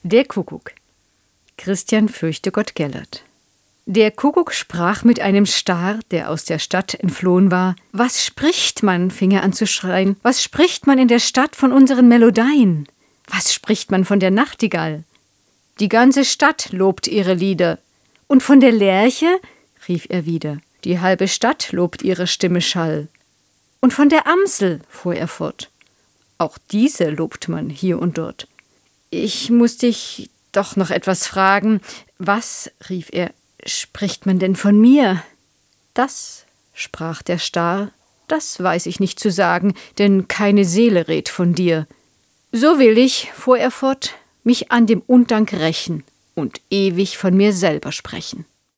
Der Kuckuck. Christian Fürchtegott Gellert. Der Kuckuck sprach mit einem Star, der aus der Stadt entflohen war. »Was spricht man?« fing er an zu schreien. »Was spricht man in der Stadt von unseren Melodien? Was spricht man von der Nachtigall? Die ganze Stadt lobt ihre Lieder. Und von der Lerche?« rief er wieder. »Die halbe Stadt lobt ihre Stimme Schall. Und von der Amsel?« fuhr er fort. »Auch diese lobt man hier und dort.« »Ich muss dich doch noch etwas fragen. Was?« rief er. »Spricht man denn von mir?« »Das«, sprach der Star, »das weiß ich nicht zu sagen, denn keine Seele redt von dir. So will ich«, fuhr er fort, »mich an dem Undank rächen und ewig von mir selber sprechen.«